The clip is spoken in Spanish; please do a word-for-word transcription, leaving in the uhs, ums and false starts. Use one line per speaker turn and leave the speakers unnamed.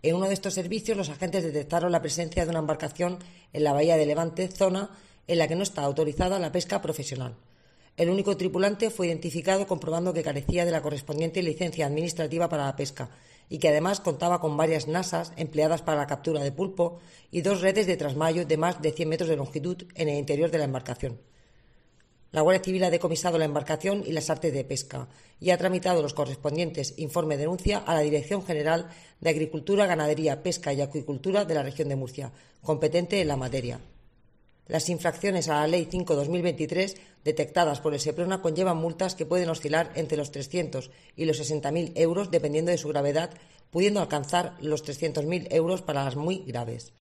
En uno de estos servicios, los agentes detectaron la presencia de una embarcación en la bahía de Levante, zona en la que no está autorizada la pesca profesional. El único tripulante fue identificado comprobando que carecía de la correspondiente licencia administrativa para la pesca y que además contaba con varias nasas empleadas para la captura de pulpo y dos redes de trasmayo de más de cien metros de longitud en el interior de la embarcación. La Guardia Civil ha decomisado la embarcación y las artes de pesca y ha tramitado los correspondientes informes de denuncia a la Dirección General de Agricultura, Ganadería, Pesca y Acuicultura de la Región de Murcia, competente en la materia. Las infracciones a la Ley cinco barra dos mil veintitrés detectadas por el SEPRONA conllevan multas que pueden oscilar entre los trescientos y los sesenta mil euros dependiendo de su gravedad, pudiendo alcanzar los trescientos mil euros para las muy graves.